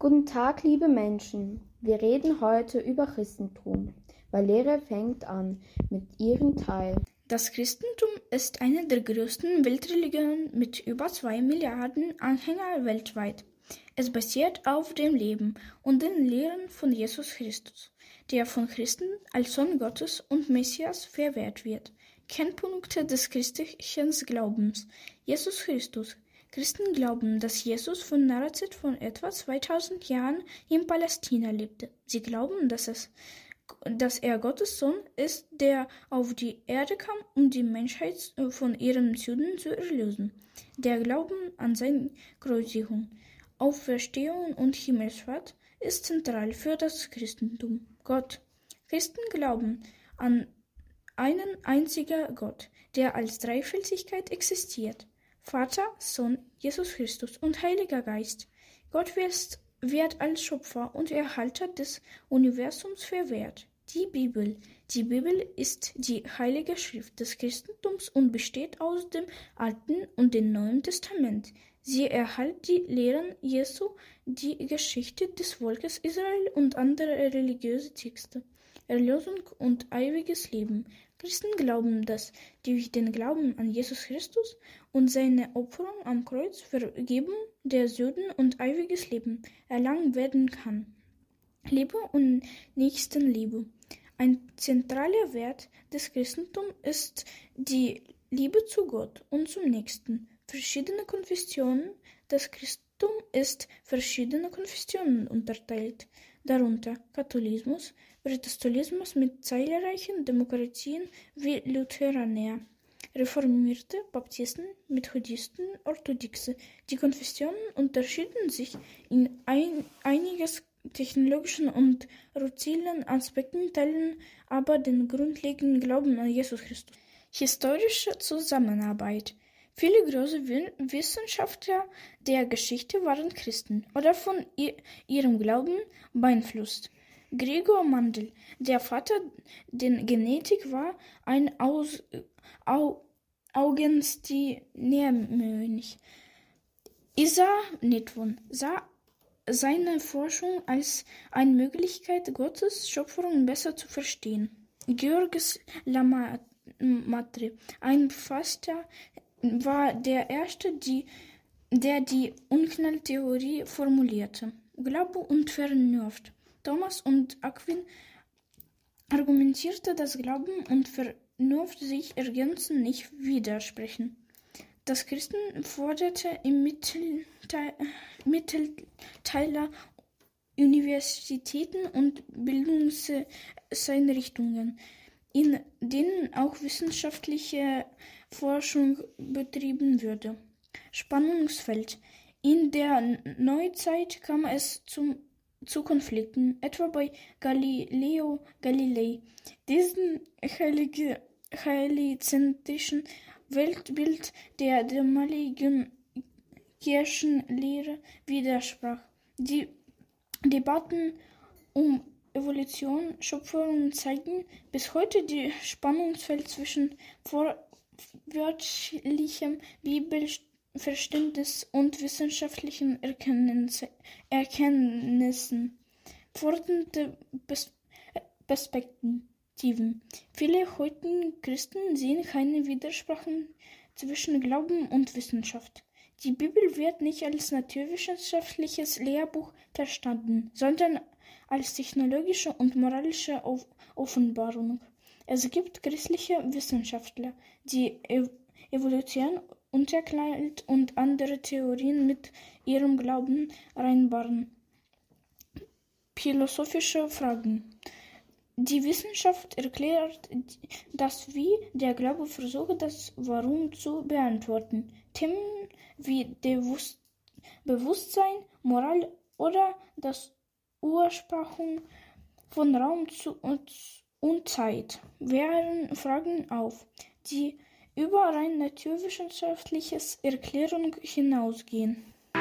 Guten Tag, liebe Menschen. Wir reden heute über Christentum. Valeria fängt an mit ihrem Teil. Das Christentum ist eine der größten Weltreligionen mit über 2 Milliarden Anhängern weltweit. Es basiert auf dem Leben und den Lehren von Jesus Christus, der von Christen als Sohn Gottes und Messias verehrt wird. Kernpunkte des christlichen Glaubens: Jesus Christus. Christen glauben, dass Jesus von Nazareth vor etwa 2000 Jahren in Palästina lebte. Sie glauben, dass er Gottes Sohn ist, der auf die Erde kam, um die Menschheit von ihren Sünden zu erlösen. Der Glauben an seine Kreuzigung, Auferstehung und Himmelfahrt ist zentral für das Christentum. Gott. Christen glauben an einen einzigen Gott, der als Dreifaltigkeit existiert: Vater, Sohn, Jesus Christus und Heiliger Geist. Gott wird als Schöpfer und Erhalter des Universums verehrt. Die Bibel. Die Bibel ist die heilige Schrift des Christentums und besteht aus dem Alten und dem Neuen Testament. Sie enthält die Lehren Jesu, die Geschichte des Volkes Israel und andere religiöse Texte, Erlösung und ewiges Leben. Christen glauben, dass durch den Glauben an Jesus Christus und seine Opferung am Kreuz Vergebung der Sünden und ewiges Leben erlangt werden kann. Liebe und Nächstenliebe. Ein zentraler Wert des Christentums ist die Liebe zu Gott und zum Nächsten. Verschiedene Konfessionen. Das Christentum ist verschiedene Konfessionen unterteilt, darunter Katholismus, Protestantismus mit zahlreichen Demokratien wie Lutheraner, Reformierte, Baptisten, Methodisten, Orthodoxe. Die Konfessionen unterschieden sich in einigen technologischen und sozialen Aspekten, teilen aber den grundlegenden Glauben an Jesus Christus. Historische Zusammenarbeit. Viele große Wissenschaftler der Geschichte waren Christen oder von ihrem Glauben beeinflusst. Gregor Mendel, der Vater der Genetik, war ein Augustinermönch. Isaac Newton sah seine Forschung als eine Möglichkeit, Gottes Schöpfung besser zu verstehen. Georges Lemaitre, ein Förster, war der Erste, der die Unknalltheorie formulierte. Glaube und Vernunft. Thomas und Aquin argumentierte, dass Glauben und Vernunft sich ergänzen, nicht widersprechen. Das Christen forderte im Mittelalter Universitäten und Bildungseinrichtungen, in denen auch wissenschaftliche Forschung betrieben würde. Spannungsfeld. In der Neuzeit kam es zu Konflikten, etwa bei Galileo Galilei. Diesen heliozentrischen Weltbild der damaligen Kirchenlehre widersprach. Die Debatten um Evolution, Schöpfung zeigen bis heute das Spannungsfeld zwischen wortwörtlichem Bibelverständnis und wissenschaftlichen Erkenntnissen. Fordernde Perspektiven. Viele heutige Christen sehen keine Widersprüche zwischen Glauben und Wissenschaft. Die Bibel wird nicht als naturwissenschaftliches Lehrbuch verstanden, sondern als technologische und moralische Offenbarung. Es gibt christliche Wissenschaftler, die Evolution unterklärt und andere Theorien mit ihrem Glauben reinbauen. Philosophische Fragen. Die Wissenschaft erklärt das Wie, der Glaube versucht, das Warum zu beantworten. Themen wie Bewusstsein, Moral oder das Ursprung von Raum und Zeit werfen Fragen auf, die über rein naturwissenschaftliche Erklärung hinausgehen.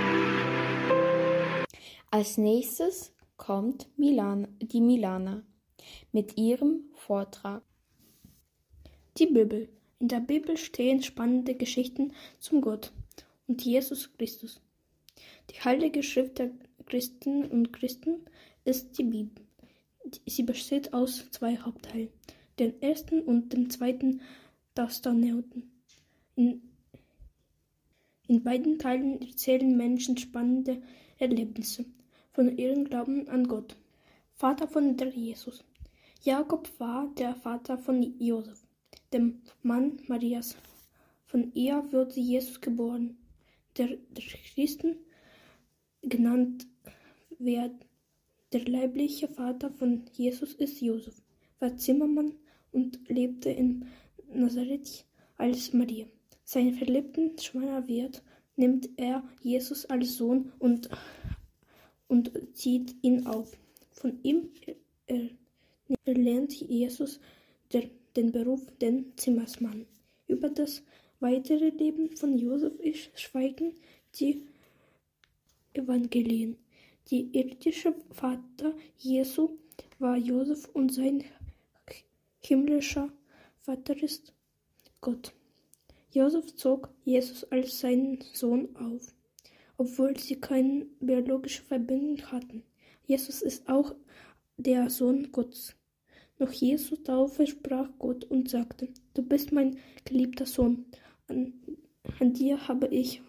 Als nächstes kommt die Milana mit ihrem Vortrag. Die Bibel. In der Bibel stehen spannende Geschichten zum Gott und Jesus Christus. Die Heilige Schrift der Christinnen und Christen ist die Bibel. Sie besteht aus 2 Hauptteilen, den ersten und dem zweiten Testamenten. In beiden Teilen erzählen Menschen spannende Erlebnisse von ihrem Glauben an Gott. Vater von der Jesus. Jakob war der Vater von Josef, dem Mann Marias. Von ihr wurde Jesus geboren, der Christen genannt wird. Der leibliche Vater von Jesus ist Josef, war Zimmermann und lebte in Nazareth als Maria. Sein Verlobten schwanger wird, nimmt er Jesus als Sohn und zieht ihn auf. Von ihm erlernt Jesus den Beruf den Zimmermann. Über das weitere Leben von Josef schweigen die Evangelien. Der irdische Vater Jesu war Josef und sein himmlischer Vater ist Gott. Josef zog Jesus als seinen Sohn auf, obwohl sie keine biologische Verbindung hatten. Jesus ist auch der Sohn Gottes. Nach Jesu Taufe sprach Gott und sagte: Du bist mein geliebter Sohn, an dir habe ich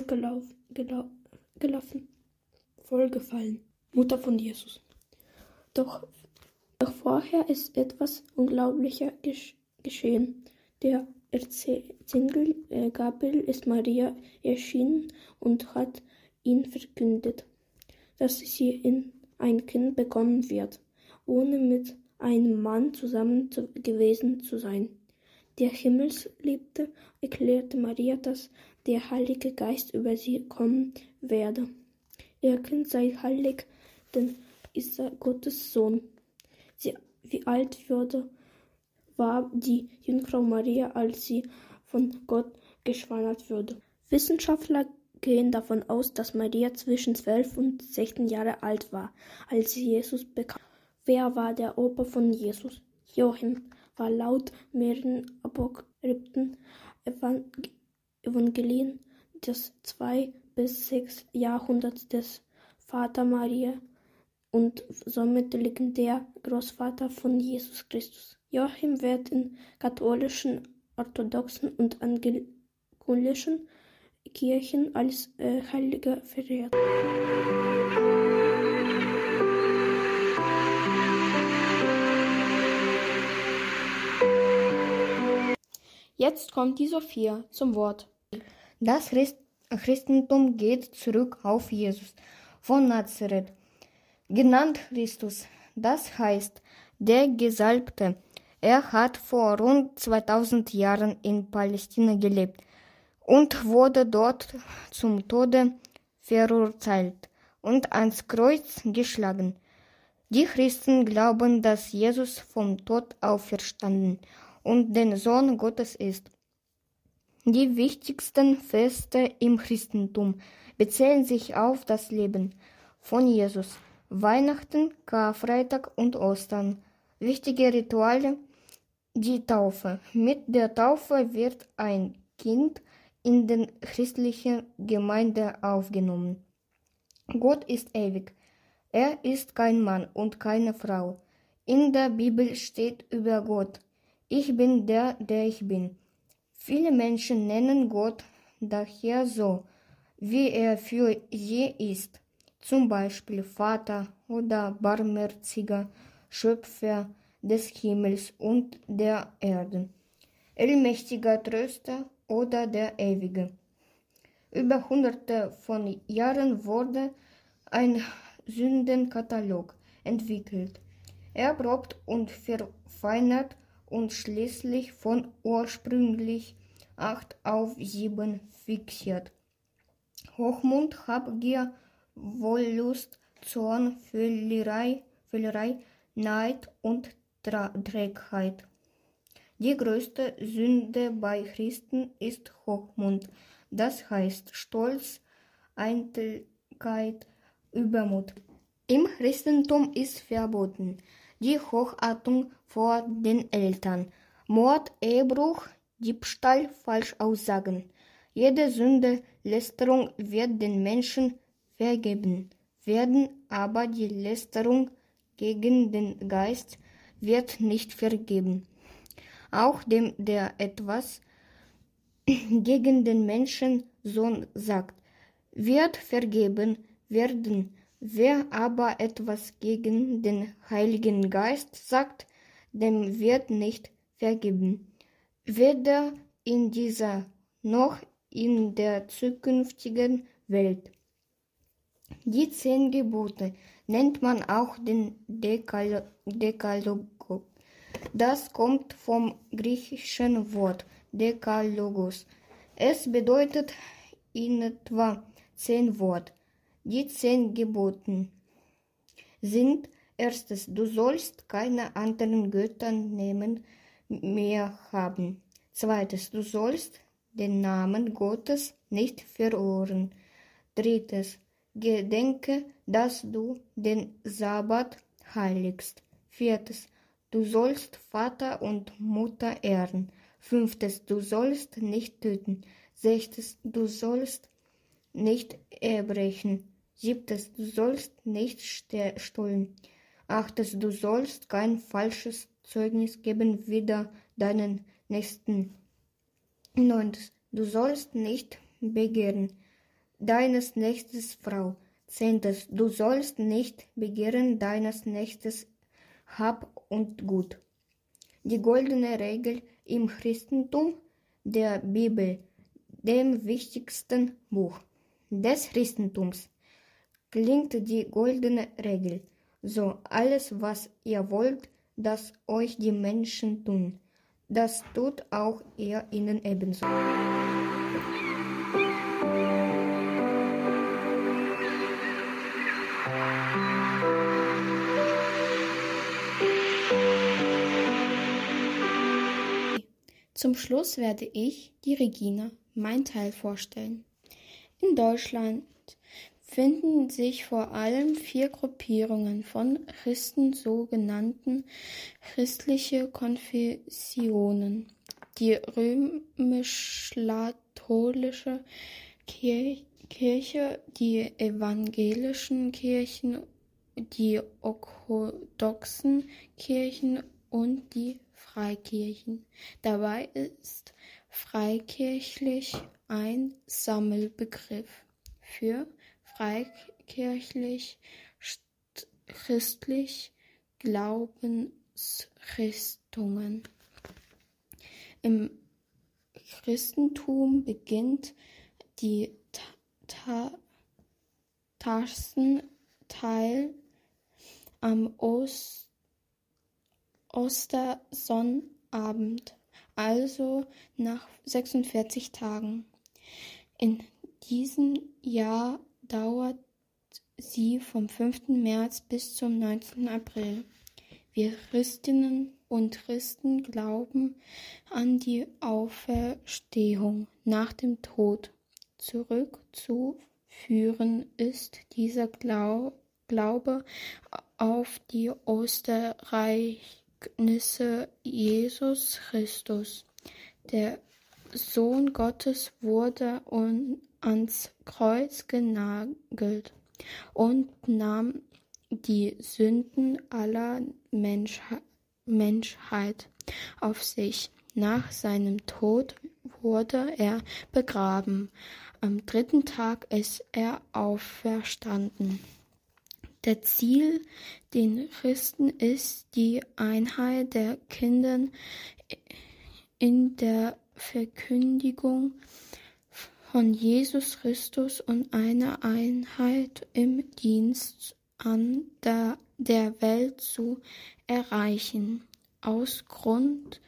wohlgefallen. Mutter von Jesus. Doch vorher ist etwas Unglaubliches geschehen. Der Erzengel Gabriel ist Maria erschienen und hat ihnen verkündet, dass sie in ein Kind bekommen wird, ohne mit einem Mann zusammen gewesen zu sein. Der Himmelsliebe erklärte Maria, dass der Heilige Geist über sie kommen werde. Ihr Kind sei heilig, denn ist Gottes Sohn. Wie alt war die Jungfrau Maria, als sie von Gott geschwangert wurde. Wissenschaftler gehen davon aus, dass Maria zwischen 12 und 16 Jahre alt war, als sie Jesus bekam. Wer war der Opa von Jesus? Joachim war laut mehreren apokryphen Evangelien das 2. bis 6. Jahrhundert des Vater Maria und somit legendär Großvater von Jesus Christus. Joachim wird in katholischen, orthodoxen und evangelischen Kirchen als Heiliger verehrt. Jetzt kommt die Sophia zum Wort. Das Christentum geht zurück auf Jesus von Nazareth, genannt Christus, das heißt der Gesalbte. Er hat vor rund 2000 Jahren in Palästina gelebt und wurde dort zum Tode verurteilt und ans Kreuz geschlagen. Die Christen glauben, dass Jesus vom Tod auferstanden und der Sohn Gottes ist. Die wichtigsten Feste im Christentum beziehen sich auf das Leben von Jesus: Weihnachten, Karfreitag und Ostern. Wichtige Rituale: die Taufe. Mit der Taufe wird ein Kind in die christliche Gemeinde aufgenommen. Gott ist ewig. Er ist kein Mann und keine Frau. In der Bibel steht über Gott: Ich bin der ich bin. Viele Menschen nennen Gott daher so, wie er für sie ist, zum Beispiel Vater oder barmherziger Schöpfer des Himmels und der Erde, allmächtiger Tröster oder der Ewige. Über Hunderte von Jahren wurde ein Sündenkatalog entwickelt, erprobt und verfeinert und schließlich von ursprünglich 8 auf 7 fixiert. Hochmut, Habgier, Wollust, Zorn, Völlerei, Neid und Trägheit. Die größte Sünde bei Christen ist Hochmut, das heißt Stolz, Eitelkeit, Übermut. Im Christentum ist verboten die Hochachtung vor den Eltern, Mord, Ehebruch, Diebstahl, Falschaussagen. Jede Sünde, Lästerung wird den Menschen vergeben, werden, aber die Lästerung gegen den Geist wird nicht vergeben. Auch dem, der etwas gegen den Menschensohn sagt, wird vergeben werden. Wer aber etwas gegen den Heiligen Geist sagt, dem wird nicht vergeben, weder in dieser noch in der zukünftigen Welt. Die 10 Gebote nennt man auch den Dekalog. Das kommt vom griechischen Wort Dekalogos. Es bedeutet in etwa 10 Wort. Die 10 Geboten sind: Erstes, du sollst keine anderen Götter nehmen mehr haben. Zweites, du sollst den Namen Gottes nicht verehren. Drittes, gedenke, dass du den Sabbat heiligst. Viertes, du sollst Vater und Mutter ehren. Fünftes, du sollst nicht töten. Sechstes, du sollst nicht erbrechen. Siebtes, du sollst nicht stehlen. Achtes, du sollst kein falsches Zeugnis geben wider deinen Nächsten. Neuntes, du sollst nicht begehren deines Nächstes Frau. Zehntes, du sollst nicht begehren deines Nächstes Hab und Gut. Die goldene Regel im Christentum, der Bibel, dem wichtigsten Buch des Christentums, klingt die goldene Regel. So, alles, was ihr wollt, dass euch die Menschen tun, das tut auch ihr ihnen ebenso. Zum Schluss werde ich, die Regina, mein Teil vorstellen. In Deutschland finden sich vor allem 4 Gruppierungen von Christen, sogenannten christliche Konfessionen: die römisch-katholische Kirche, die evangelischen Kirchen, die orthodoxen Kirchen und die Freikirchen. Dabei ist freikirchlich ein Sammelbegriff für freikirchlich christlich Glaubensrichtungen. Im Christentum beginnt die Tastenteil am Ostersonnabend, also nach 46 Tagen. In diesem Jahr dauert sie vom 5. März bis zum 19. April. Wir Christinnen und Christen glauben an die Auferstehung nach dem Tod. Zurückzuführen ist dieser Glaube auf die Osterereignisse. Jesus Christus, der Sohn Gottes, wurde ans Kreuz genagelt und nahm die Sünden aller Menschheit auf sich. Nach seinem Tod wurde er begraben. Am 3. Tag ist er auferstanden. Der Ziel den Christen ist die Einheit der Kinder in der Verkündigung von Jesus Christus und eine Einheit im Dienst an der Welt zu erreichen. Ausgrundspunkt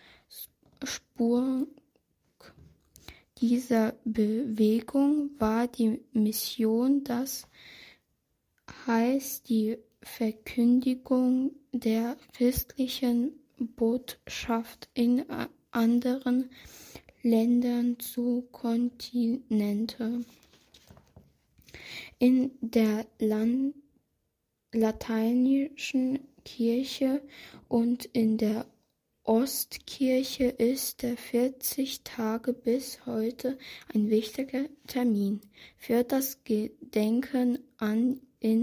dieser Bewegung war die Mission, das heißt die Verkündigung der christlichen Botschaft in anderen Ländern zu Kontinente. In der lateinischen Kirche und in der Ostkirche ist der 40 Tage bis heute ein wichtiger Termin für das Gedenken an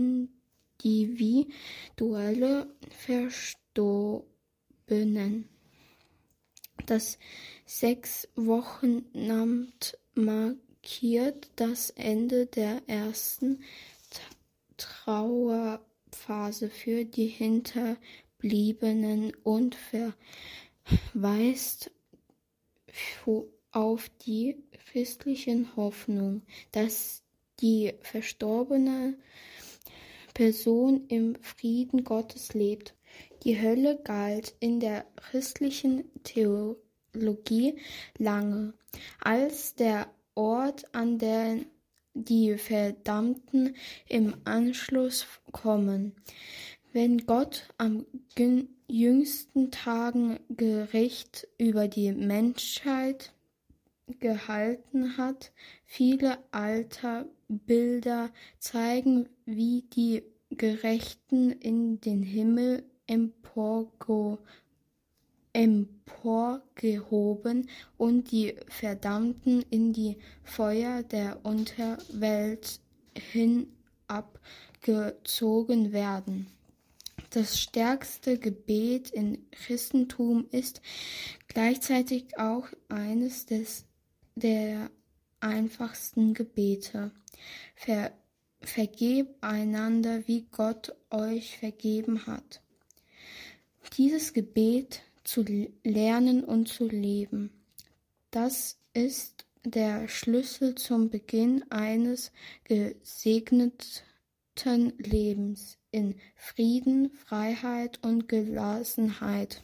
individuelle Verstorbenen. Das 6-Wochenamt markiert das Ende der ersten Trauerphase für die Hinterbliebenen und verweist auf die christliche Hoffnung, dass die verstorbene Person im Frieden Gottes lebt. Die Hölle galt in der christlichen Theologie lange als der Ort, an den die Verdammten im Anschluss kommen, wenn Gott am jüngsten Tagen Gericht über die Menschheit gehalten hat. Viele alte Bilder zeigen, wie die Gerechten in den Himmel emporgehoben und die Verdammten in die Feuer der Unterwelt hinabgezogen werden. Das stärkste Gebet im Christentum ist gleichzeitig auch eines der einfachsten Gebete. Vergebt einander, wie Gott euch vergeben hat. Dieses Gebet zu lernen und zu leben, das ist der Schlüssel zum Beginn eines gesegneten Lebens in Frieden, Freiheit und Gelassenheit.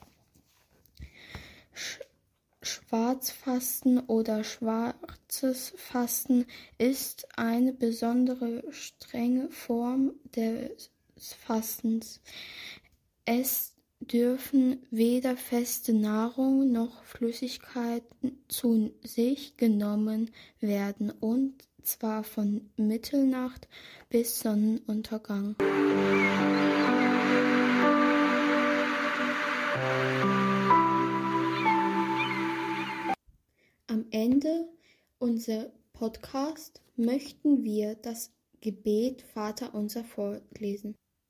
Schwarzfasten oder schwarzes Fasten ist eine besondere strenge Form des Fastens. Es dürfen weder feste Nahrung noch Flüssigkeiten zu sich genommen werden, und zwar von Mitternacht bis Sonnenuntergang. Am Ende unseres Podcasts möchten wir das Gebet Vaterunser vorlesen.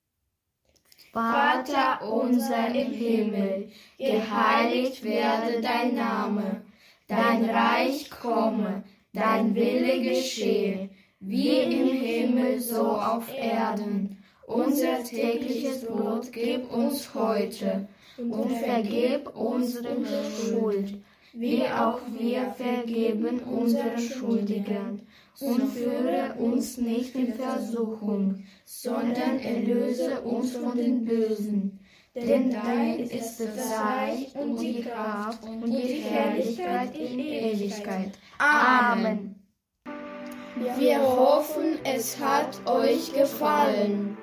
Vater unser im Himmel, geheiligt werde dein Name, dein Reich komme, dein Wille geschehe, wie im Himmel so auf Erden. Unser tägliches Brot gib uns heute und vergib unsere Schuld, wie auch wir vergeben unseren Schuldigern. Und führe uns nicht in Versuchung, sondern erlöse uns von den Bösen. Denn dein ist das Reich und die Kraft und die Herrlichkeit in Ewigkeit. Amen. Wir hoffen, es hat euch gefallen.